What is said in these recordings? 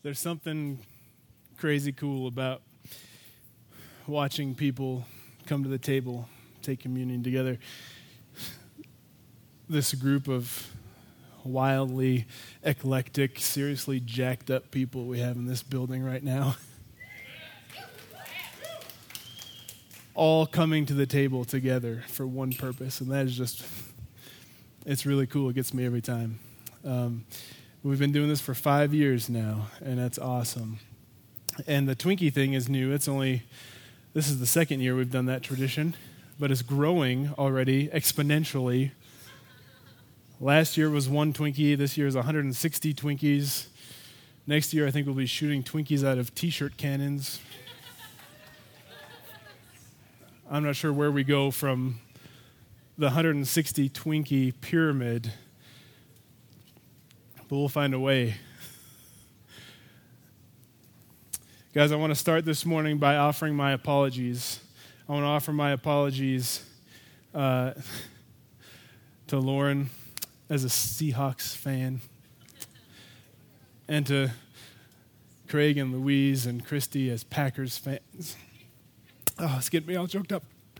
There's something crazy cool about watching people come to the table, take communion together. This group of wildly eclectic, seriously jacked up people we have in this building right now, all coming to the table together for one purpose, and that is just, it's really cool. It gets me every time. We've been doing this for 5 years now, and that's awesome. And the Twinkie thing is new. This is the second year we've done that tradition, but it's growing already exponentially. Last year was 1 Twinkie. This year is 160 Twinkies. Next year, I think we'll be shooting Twinkies out of T-shirt cannons. I'm not sure where we go from the 160 Twinkie pyramid, but we'll find a way. Guys, I want to start this morning by offering my apologies. I want to offer my apologies to Lauren as a Seahawks fan, and to Craig and Louise and Christy as Packers fans. Oh, it's getting me all choked up.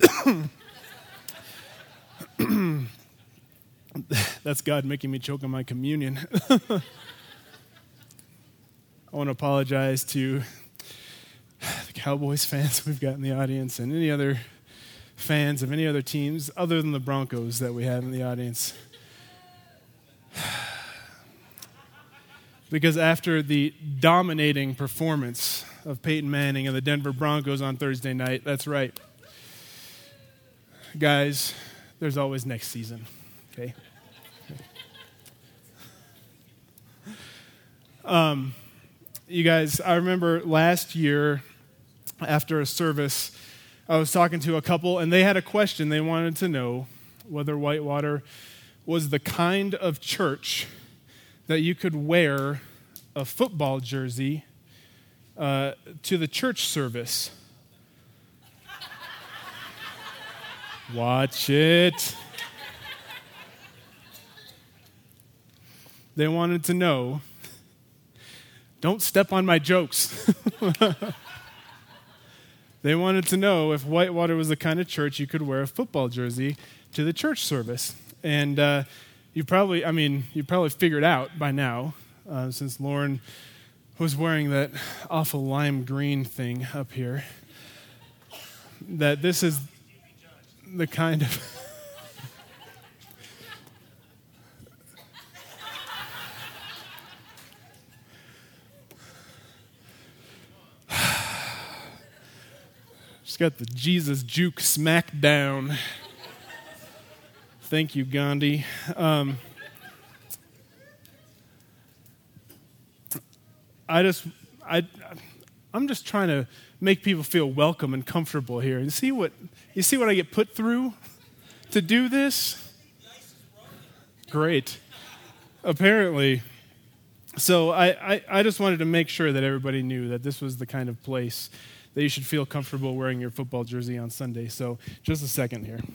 That's God making me choke on my communion. I want to apologize to the Cowboys fans we've got in the audience and any other fans of any other teams other than the Broncos that we have in the audience. Because after the dominating performance of Peyton Manning and the Denver Broncos on Thursday night, that's right. Guys, there's always next season, okay? You guys, I remember last year after a service, I was talking to a couple, and they had a question. They wanted to know whether Whitewater was the kind of church that you could wear a football jersey to the church service. Watch it. They wanted to know, don't step on my jokes. They wanted to know if Whitewater was the kind of church you could wear a football jersey to the church service. And you probably figured out by now, since Lauren was wearing that awful lime green thing up here, that this is the kind of... Just got the Jesus juke smacked down. Thank you, Gandhi. I'm just trying to make people feel welcome and comfortable here. You see what I get put through to do this? Great. Apparently. So I just wanted to make sure that everybody knew that this was the kind of place that you should feel comfortable wearing your football jersey on Sunday. So just a second here.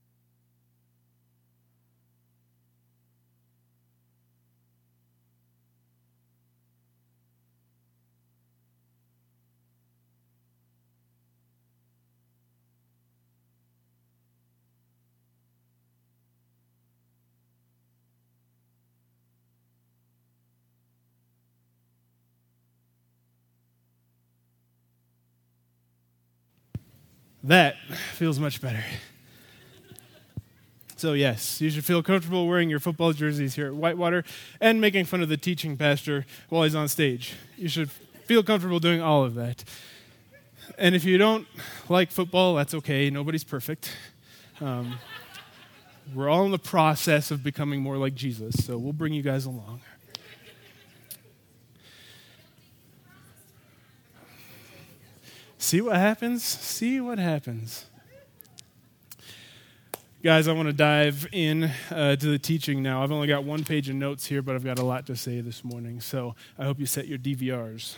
That feels much better. So yes, you should feel comfortable wearing your football jerseys here at Whitewater and making fun of the teaching pastor while he's on stage. You should feel comfortable doing all of that. And if you don't like football, that's okay. Nobody's perfect. We're all in the process of becoming more like Jesus, so we'll bring you guys along. See what happens? See what happens. Guys, I want to dive in to the teaching now. I've only got 1 page of notes here, but I've got a lot to say this morning, so I hope you set your DVRs.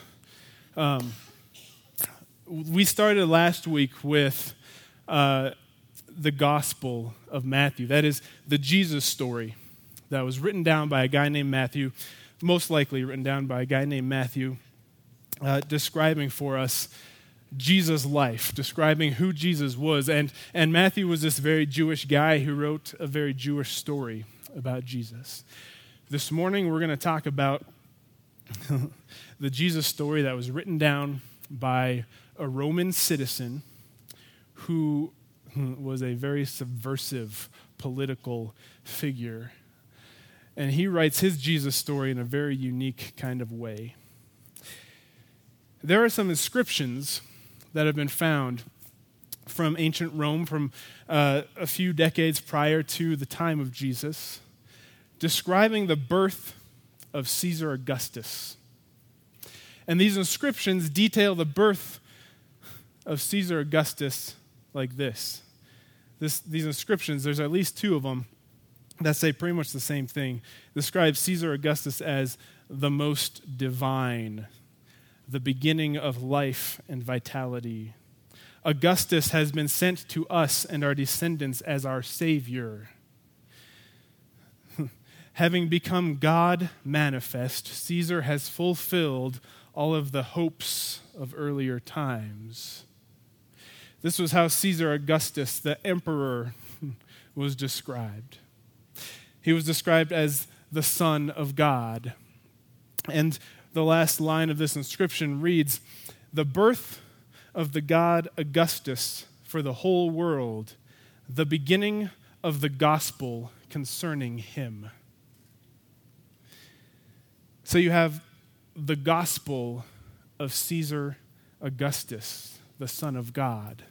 We started last week with the Gospel of Matthew. That is the Jesus story that was written down by a guy named Matthew, most likely written down by a guy named Matthew. describing for us Jesus' life, describing who Jesus was. And Matthew was this very Jewish guy who wrote a very Jewish story about Jesus. This morning, we're going to talk about the Jesus story that was written down by a Roman citizen who was a very subversive political figure. And he writes his Jesus story in a very unique kind of way. There are some inscriptions that have been found from ancient Rome, from a few decades prior to the time of Jesus, describing the birth of Caesar Augustus. And these inscriptions detail the birth of Caesar Augustus like this. These inscriptions, there's at least two of them that say pretty much the same thing. Describe Caesar Augustus as the most divine, the beginning of life and vitality. Augustus has been sent to us and our descendants as our Savior. Having become God manifest, Caesar has fulfilled all of the hopes of earlier times. This was how Caesar Augustus, the emperor, was described. He was described as the Son of God. And the last line of this inscription reads, "The birth of the God Augustus for the whole world, the beginning of the gospel concerning him." So you have the gospel of Caesar Augustus, the Son of God.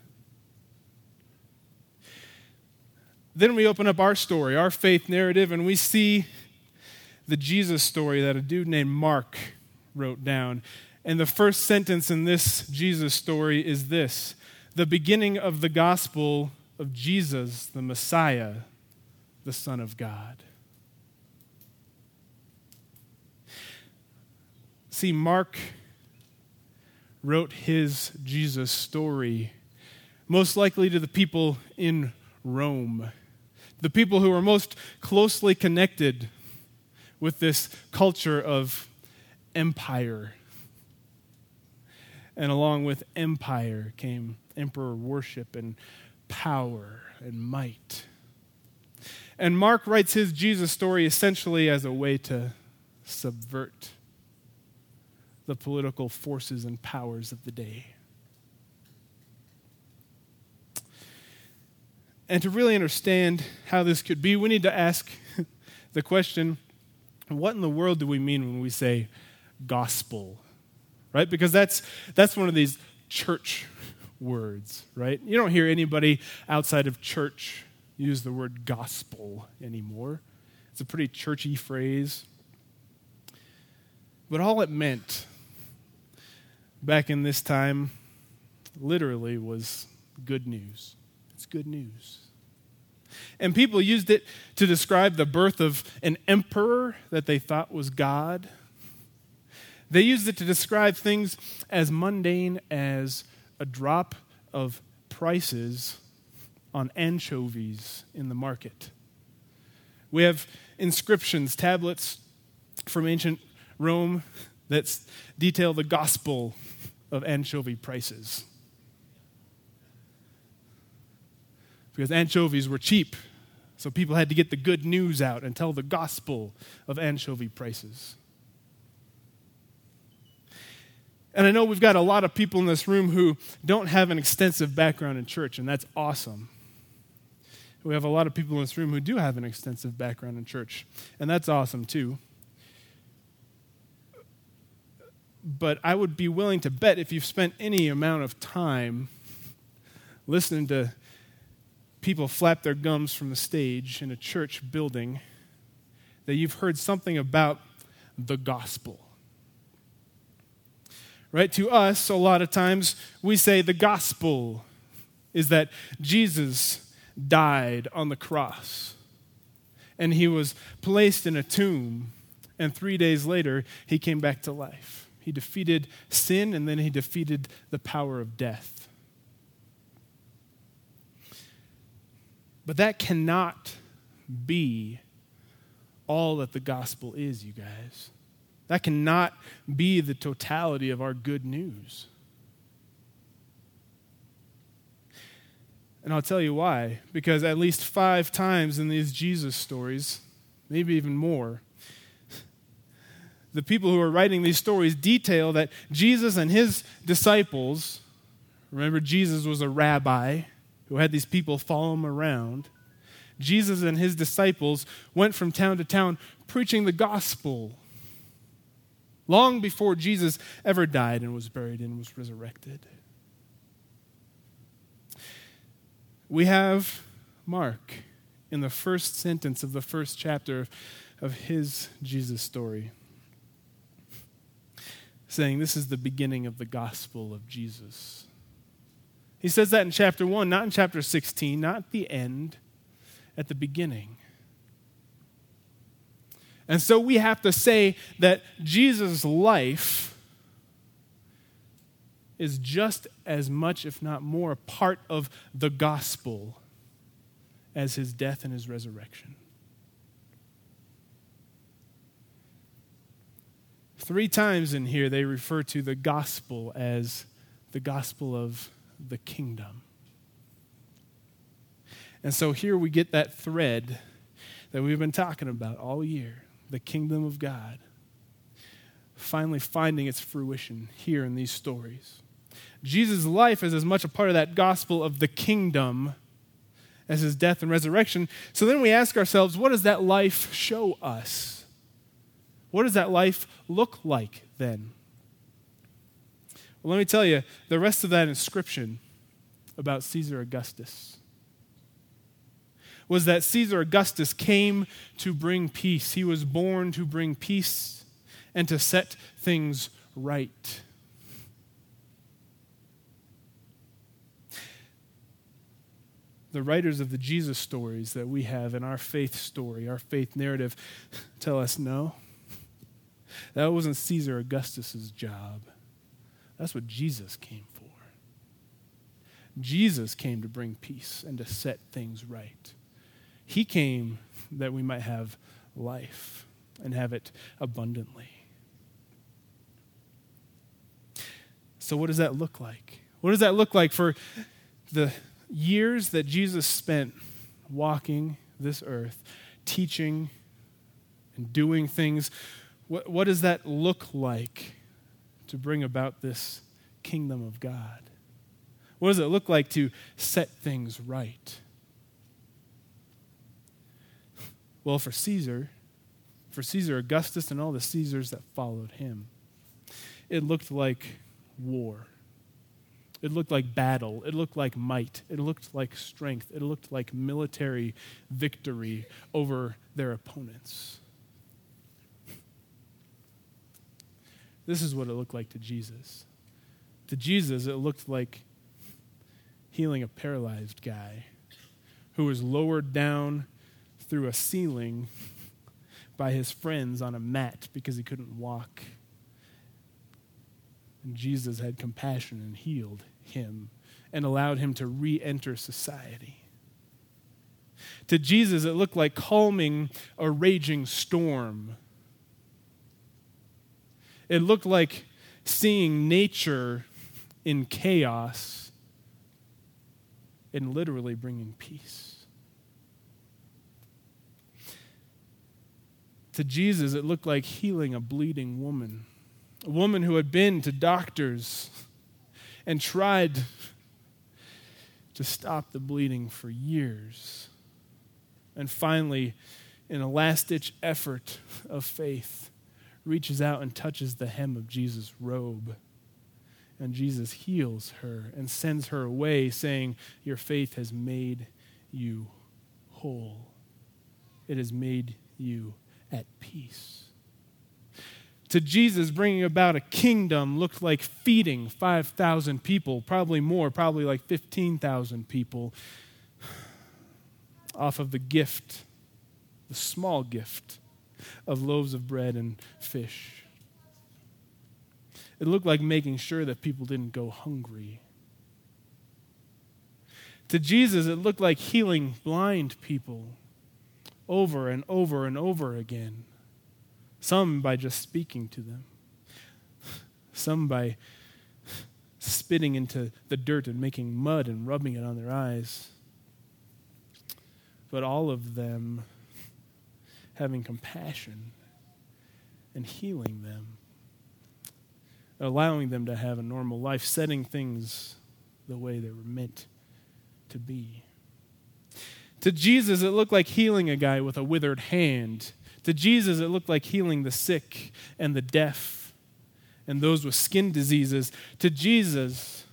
Then we open up our story, our faith narrative, and we see the Jesus story that a dude named Mark wrote down. And the first sentence in this Jesus story is this: the beginning of the gospel of Jesus, the Messiah, the Son of God. See, Mark wrote his Jesus story most likely to the people in Rome, the people who were most closely connected with this culture of empire. And along with empire came emperor worship and power and might. And Mark writes his Jesus story essentially as a way to subvert the political forces and powers of the day. And to really understand how this could be, we need to ask the question, what in the world do we mean when we say gospel? Right? Because that's one of these church words, right? You don't hear anybody outside of church use the word gospel anymore. It's a pretty churchy phrase. But all it meant back in this time literally was good news. It's good news. And people used it to describe the birth of an emperor that they thought was God. They used it to describe things as mundane as a drop of prices on anchovies in the market. We have inscriptions, tablets from ancient Rome that detail the gospel of anchovy prices. Because anchovies were cheap, so people had to get the good news out and tell the gospel of anchovy prices. And I know we've got a lot of people in this room who don't have an extensive background in church, and that's awesome. We have a lot of people in this room who do have an extensive background in church, and that's awesome too. But I would be willing to bet if you've spent any amount of time listening to people flap their gums from the stage in a church building, that you've heard something about the gospel. Right? To us, a lot of times, we say the gospel is that Jesus died on the cross, and he was placed in a tomb, and 3 days later, he came back to life. He defeated sin, and then he defeated the power of death. But that cannot be all that the gospel is, you guys. That cannot be the totality of our good news. And I'll tell you why. Because at least 5 times in these Jesus stories, maybe even more, the people who are writing these stories detail that Jesus and his disciples, remember Jesus was a rabbi who had these people follow him around. Jesus and his disciples went from town to town preaching the gospel long before Jesus ever died and was buried and was resurrected. We have Mark in the first sentence of the first chapter of his Jesus story, saying this is the beginning of the gospel of Jesus. He says that in chapter 1, not in chapter 16, not at the end, at the beginning. And so we have to say that Jesus' life is just as much, if not more, a part of the gospel as his death and his resurrection. 3 times in here they refer to the gospel as the gospel of the kingdom. And so here we get that thread that we've been talking about all year, the kingdom of God, finally finding its fruition here in these stories. Jesus' life is as much a part of that gospel of the kingdom as his death and resurrection. So then we ask ourselves, what does that life show us? What does that life look like then? Well, let me tell you, the rest of that inscription about Caesar Augustus was that Caesar Augustus came to bring peace. He was born to bring peace and to set things right. The writers of the Jesus stories that we have in our faith story, our faith narrative, tell us no. That wasn't Caesar Augustus's job. That's what Jesus came for. Jesus came to bring peace and to set things right. He came that we might have life and have it abundantly. So what does that look like? What does that look like for the years that Jesus spent walking this earth, teaching and doing things? What does that look like to bring about this kingdom of God? What does it look like to set things right? Well, for Caesar Augustus and all the Caesars that followed him, it looked like war. It looked like battle. It looked like might. It looked like strength. It looked like military victory over their opponents. This is what it looked like to Jesus. To Jesus, it looked like healing a paralyzed guy who was lowered down through a ceiling by his friends on a mat because he couldn't walk. And Jesus had compassion and healed him and allowed him to re-enter society. To Jesus, it looked like calming a raging storm. It looked like seeing nature in chaos and literally bringing peace. To Jesus, it looked like healing a bleeding woman, a woman who had been to doctors and tried to stop the bleeding for years. And finally, in a last-ditch effort of faith, reaches out and touches the hem of Jesus' robe. And Jesus heals her and sends her away, saying, "Your faith has made you whole. It has made you at peace." To Jesus, bringing about a kingdom looked like feeding 5,000 people, probably more, probably like 15,000 people, off of the gift, the small gift of loaves of bread and fish. It looked like making sure that people didn't go hungry. To Jesus, it looked like healing blind people over and over and over again, Some by just speaking to them. Some by spitting into the dirt and making mud and rubbing it on their eyes. But all of them having compassion and healing them, allowing them to have a normal life, setting things the way they were meant to be. To Jesus, it looked like healing a guy with a withered hand. To Jesus, it looked like healing the sick and the deaf and those with skin diseases. To Jesus,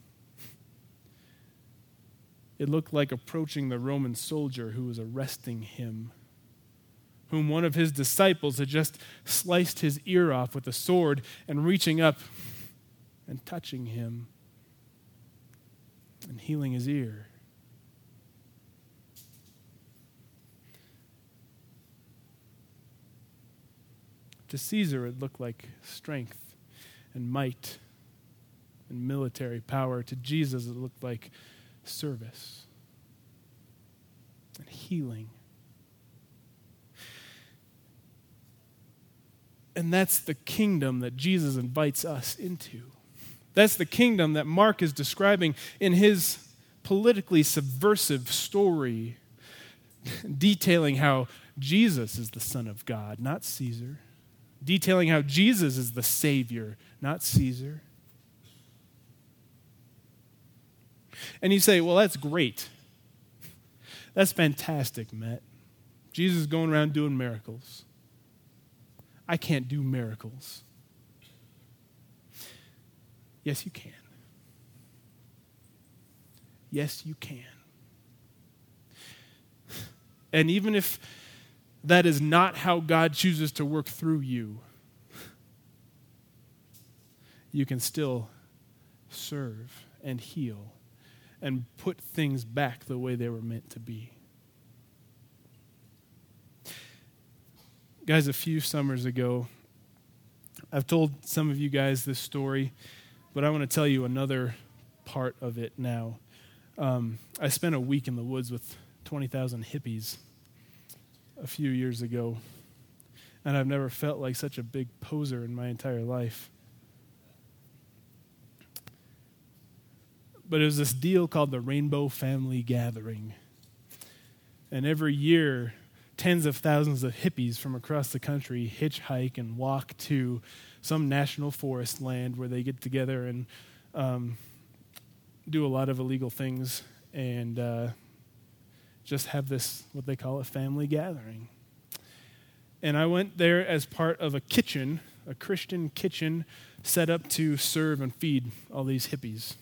it looked like approaching the Roman soldier who was arresting him, whom one of his disciples had just sliced his ear off with a sword, and reaching up and touching him and healing his ear. To Caesar, it looked like strength and might and military power. To Jesus, it looked like service and healing. And that's the kingdom that Jesus invites us into. That's the kingdom that Mark is describing in his politically subversive story, detailing how Jesus is the Son of God, not Caesar. Detailing how Jesus is the Savior, not Caesar. And you say, well, that's great. That's fantastic, Matt. Jesus is going around doing miracles. I can't do miracles. Yes, you can. Yes, you can. And even if that is not how God chooses to work through you, you can still serve and heal and put things back the way they were meant to be. Guys, a few summers ago, I've told some of you guys this story, but I want to tell you another part of it now. I spent a week in the woods with 20,000 hippies a few years ago, and I've never felt like such a big poser in my entire life. But it was this deal called the Rainbow Family Gathering. And every year, tens of thousands of hippies from across the country hitchhike and walk to some national forest land where they get together and do a lot of illegal things and just have this, what they call a family gathering. And I went there as part of a kitchen, a Christian kitchen set up to serve and feed all these hippies.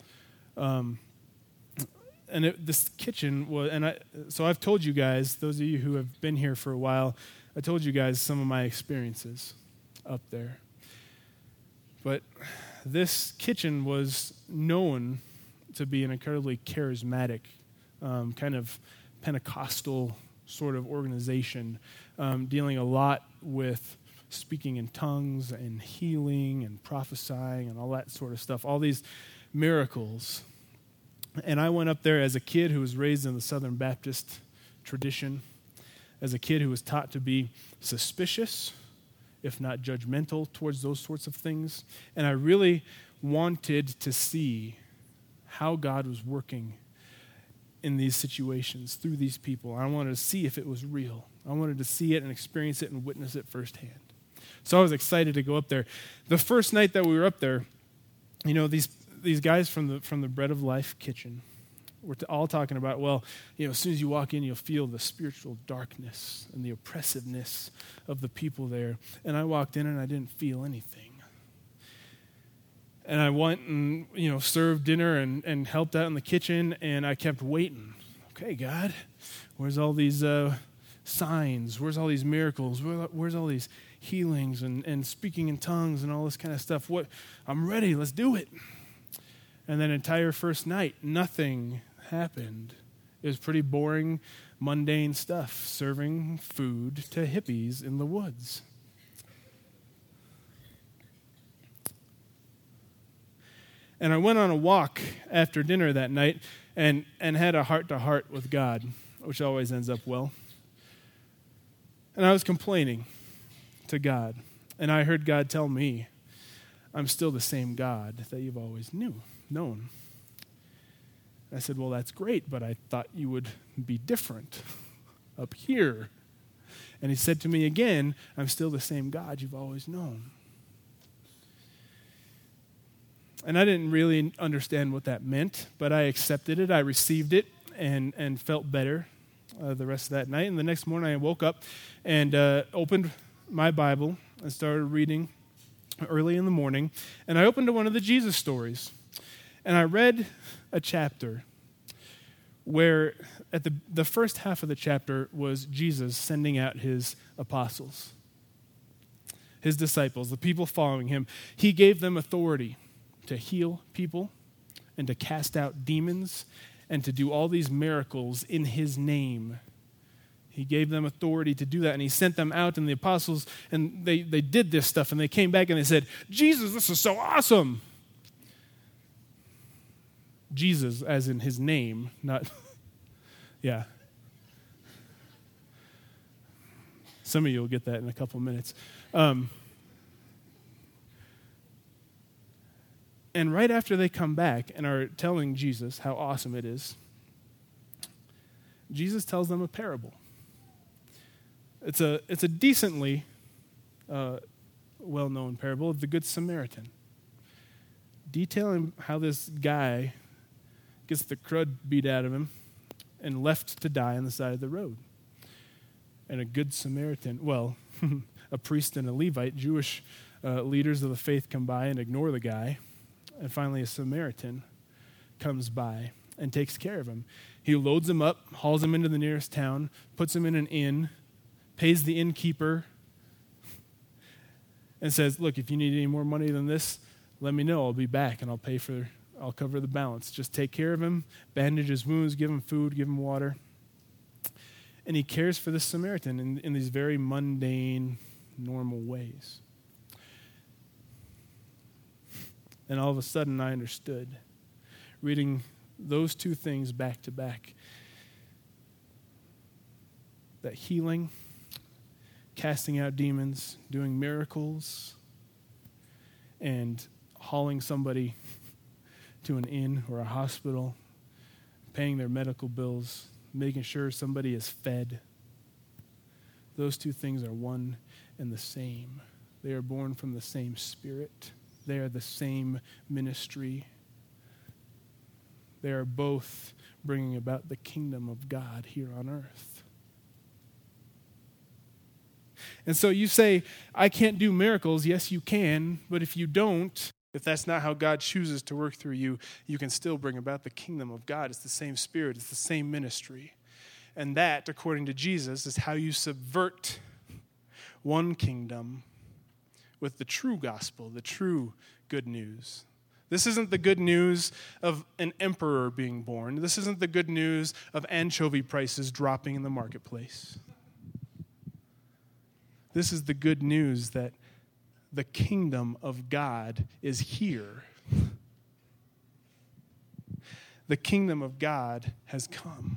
This kitchen was, so I've told you guys, those of you who have been here for a while, I told you guys some of my experiences up there. But this kitchen was known to be an incredibly charismatic, kind of Pentecostal sort of organization, dealing a lot with speaking in tongues and healing and prophesying and all that sort of stuff, all these miracles. And I went up there as a kid who was raised in the Southern Baptist tradition, as a kid who was taught to be suspicious, if not judgmental, towards those sorts of things. And I really wanted to see how God was working in these situations through these people. I wanted to see if it was real. I wanted to see it and experience it and witness it firsthand. So I was excited to go up there. The first night that we were up there, you know, these guys from the Bread of Life kitchen were all talking about, well, you know, as soon as you walk in, you'll feel the spiritual darkness and the oppressiveness of the people there. And I walked in and I didn't feel anything. And I went and, you know, served dinner and helped out in the kitchen, and I kept waiting. Okay, God, where's all these signs? Where's all these miracles? Where's all these healings and speaking in tongues and all this kind of stuff? I'm ready. Let's do it. And then entire first night, nothing happened. It was pretty boring, mundane stuff, serving food to hippies in the woods. And I went on a walk after dinner that night and had a heart-to-heart with God, which always ends up well. And I was complaining to God. And I heard God tell me, I'm still the same God that you've always known. I said, well, that's great, but I thought you would be different up here. And he said to me again, I'm still the same God you've always known. And I didn't really understand what that meant, but I accepted it. I received it and felt better the rest of that night. And the next morning I woke up and opened my Bible and started reading early in the morning. And I opened to one of the Jesus stories. And I read a chapter where at the first half of the chapter was Jesus sending out his apostles, his disciples, the people following him. He gave them authority to heal people and to cast out demons and to do all these miracles in his name. He gave them authority to do that, and he sent them out, and the apostles, and they did this stuff, and they came back and they said, Jesus, this is so awesome. Jesus, as in his name, not, yeah. Some of you will get that in a couple minutes. And right after they come back and are telling Jesus how awesome it is, Jesus tells them a parable. It's a decently well-known parable of the Good Samaritan, detailing how this guy gets the crud beat out of him and left to die on the side of the road. And a Good Samaritan, well, a priest and a Levite, Jewish leaders of the faith come by and ignore the guy. And finally a Samaritan comes by and takes care of him. He loads him up, hauls him into the nearest town, puts him in an inn, pays the innkeeper, and says, look, if you need any more money than this, let me know. I'll be back and I'll cover the balance. Just take care of him, bandage his wounds, give him food, give him water. And he cares for this Samaritan in these very mundane, normal ways. And all of a sudden I understood, reading those two things back to back, that healing, casting out demons, doing miracles, and hauling somebody to an inn or a hospital, paying their medical bills, making sure somebody is fed. Those two things are one and the same. They are born from the same Spirit. They are the same ministry. They are both bringing about the kingdom of God here on earth. And so you say, I can't do miracles. Yes, you can. But if you don't, if that's not how God chooses to work through you, you can still bring about the kingdom of God. It's the same Spirit. It's the same ministry. And that, according to Jesus, is how you subvert one kingdom with the true gospel, the true good news. This isn't the good news of an emperor being born. This isn't the good news of anchovy prices dropping in the marketplace. This is the good news that the kingdom of God is here. The kingdom of God has come.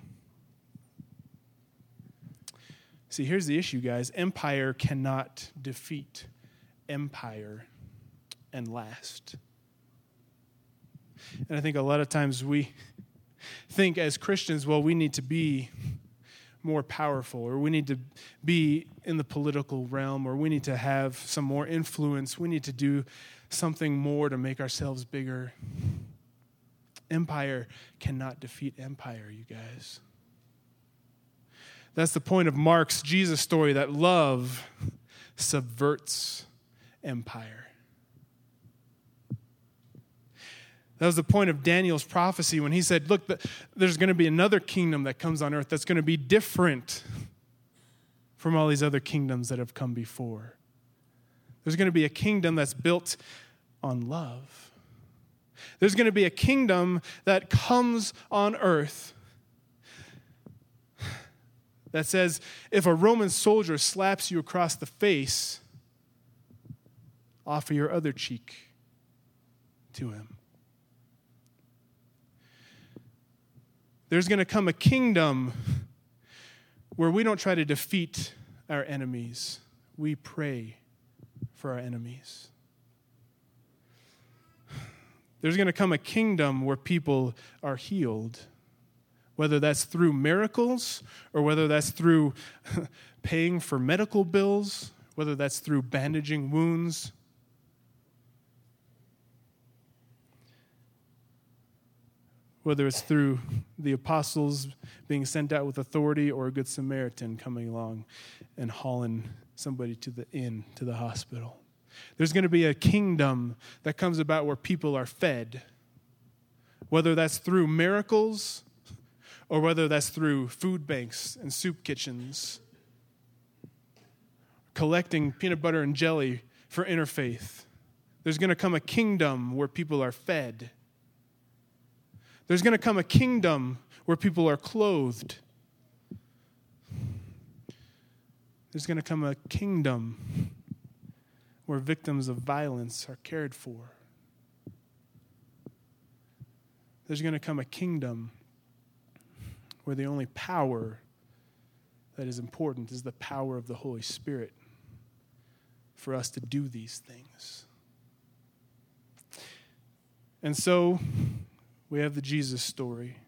See, here's the issue, guys. Empire cannot defeat empire and last. And I think a lot of times we think as Christians, well, we need to be more powerful, or we need to be in the political realm, or we need to have some more influence. We need to do something more to make ourselves bigger. Empire cannot defeat empire, you guys. That's the point of Mark's Jesus story, that love subverts empire. That was the point of Daniel's prophecy when he said, look, there's going to be another kingdom that comes on earth that's going to be different from all these other kingdoms that have come before. There's going to be a kingdom that's built on love. There's going to be a kingdom that comes on earth that says, if a Roman soldier slaps you across the face, offer your other cheek to him. There's going to come a kingdom where we don't try to defeat our enemies. we pray for our enemies. There's going to come a kingdom where people are healed, whether that's through miracles or whether that's through paying for medical bills, whether that's through bandaging wounds. Whether it's through the apostles being sent out with authority or a good Samaritan coming along and hauling somebody to the inn, to the hospital. There's going to be a kingdom that comes about where people are fed, whether that's through miracles or whether that's through food banks and soup kitchens, collecting peanut butter and jelly for interfaith. There's going to come a kingdom where people are fed. There's going to come a kingdom where people are clothed. There's going to come a kingdom where victims of violence are cared for. There's going to come a kingdom where the only power that is important is the power of the Holy Spirit for us to do these things. And so we have the Jesus story,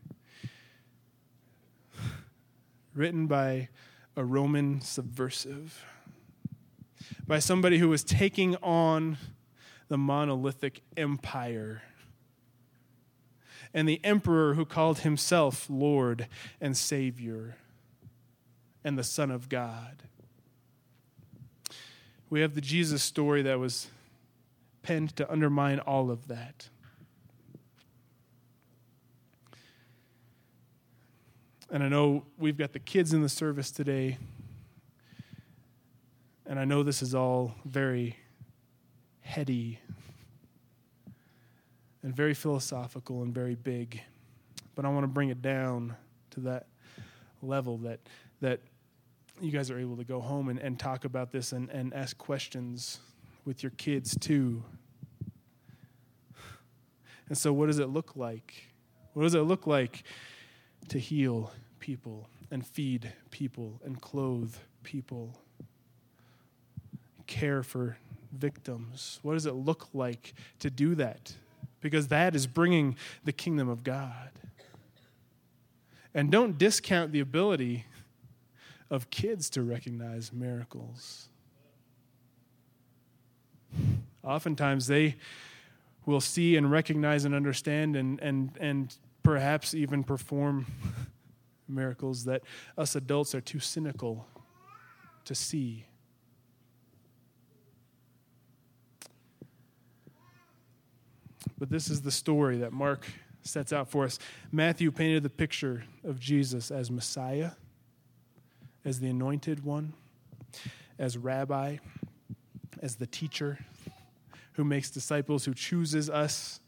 written by a Roman subversive, by somebody who was taking on the monolithic empire, and the emperor who called himself Lord and Savior and the Son of God. We have the Jesus story that was penned to undermine all of that. And I know we've got the kids in the service today, and I know this is all very heady and very philosophical and very big, but I want to bring it down to that level that you guys are able to go home and talk about this and ask questions with your kids too. And so what does it look like? What does it look like to heal people and feed people and clothe people, care for victims? What does it look like to do that? Because that is bringing the kingdom of God. And don't discount the ability of kids to recognize miracles. Oftentimes they will see and recognize and understand and perhaps even perform miracles that us adults are too cynical to see. But this is the story that Mark sets out for us. Matthew painted the picture of Jesus as Messiah, as the anointed one, as rabbi, as the teacher who makes disciples, who chooses us,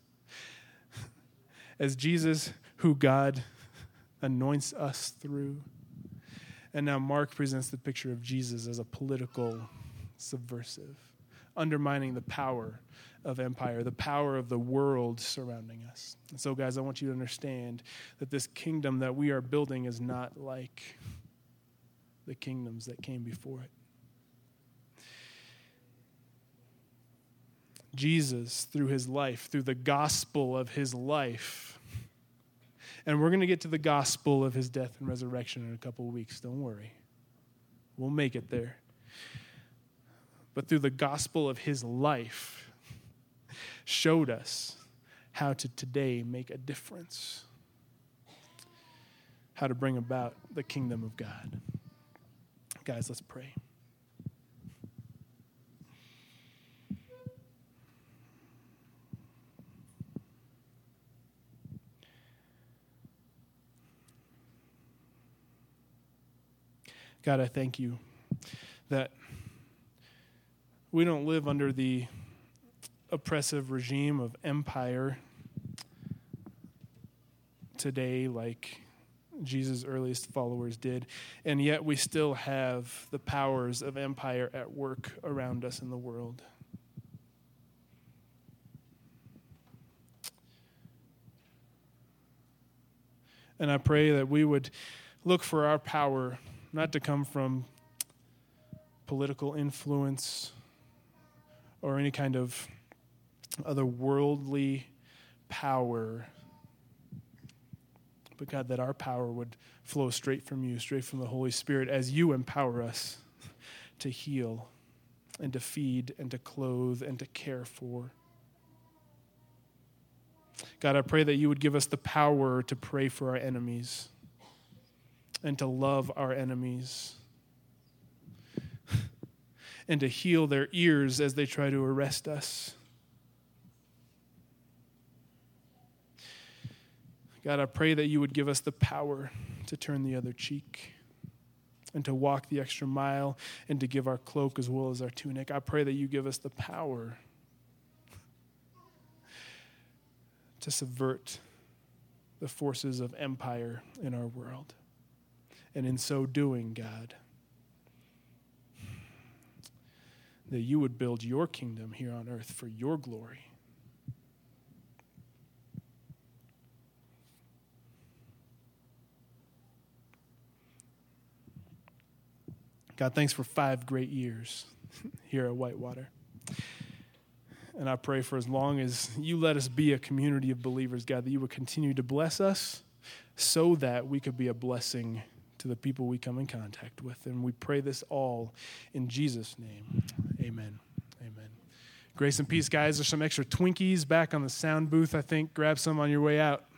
as Jesus who God anoints us through. And now Mark presents the picture of Jesus as a political subversive, undermining the power of empire, the power of the world surrounding us. And so, guys, I want you to understand that this kingdom that we are building is not like the kingdoms that came before it. Jesus, through his life, through the gospel of his life, and we're going to get to the gospel of his death and resurrection in a couple of weeks, don't worry. We'll make it there. But through the gospel of his life, showed us how to today make a difference, how to bring about the kingdom of God. Guys, let's pray. God, I thank you that we don't live under the oppressive regime of empire today like Jesus' earliest followers did, and yet we still have the powers of empire at work around us in the world. And I pray that we would look for our power not to come from political influence or any kind of other worldly power. But God, that our power would flow straight from you, straight from the Holy Spirit, as you empower us to heal and to feed and to clothe and to care for. God, I pray that you would give us the power to pray for our enemies and to love our enemies and to heal their ears as they try to arrest us. God, I pray that you would give us the power to turn the other cheek and to walk the extra mile and to give our cloak as well as our tunic. I pray that you give us the power to subvert the forces of empire in our world. And in so doing, God, that you would build your kingdom here on earth for your glory. God, thanks for 5 great years here at Whitewater. And I pray for as long as you let us be a community of believers, God, that you would continue to bless us so that we could be a blessing to the people we come in contact with. And we pray this all in Jesus' name. Amen. Amen. Grace and peace, guys. There's some extra Twinkies back on the sound booth, I think. Grab some on your way out.